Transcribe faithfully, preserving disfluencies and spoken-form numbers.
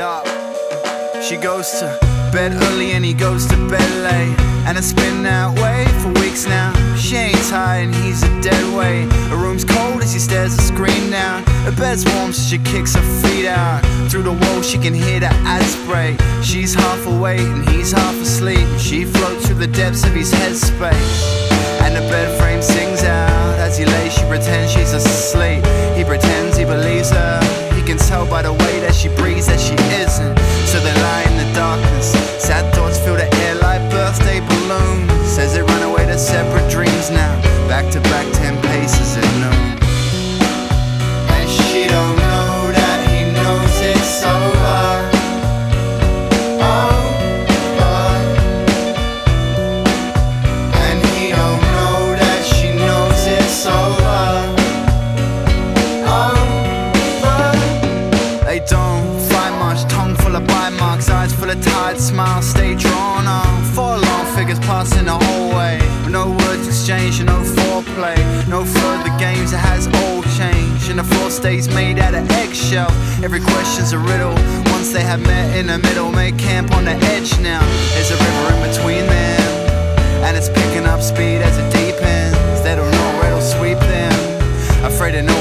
up. She goes to bed early and he goes to bed late, and it's been that way for weeks now. She ain't tired and he's a dead weight. Her room's cold as he stares the screen down. Her bed's warm so she kicks her feet out. Through the wall she can hear the ads break. She's half awake and he's half asleep. She floats through the depths of his headspace, and the bed frame sings out. As he lays she pretends she's asleep. He pretends he believes her. He can tell by the way that she breathes that she isn't. So they lie in the darkness. Sad thoughts fill the air like birthday balloons. Says they run away to separate dreams now. Back to back ten paces at noon. And she don't know that he knows it's over. Over. And he don't know that she knows it's over. Over. They don't fight much, tongue full of bite marks, eyes full of tired smiles, stay drawn on. Four long figures passing the hallway, with no words exchanged and no foreplay. No further games, it has all changed, and the floor stays made out of eggshell. Every question's a riddle. Once they have met in the middle, make camp on the edge now. There's a river in between them, and it's picking up speed as it deepens. They don't know where it'll sweep them, afraid of no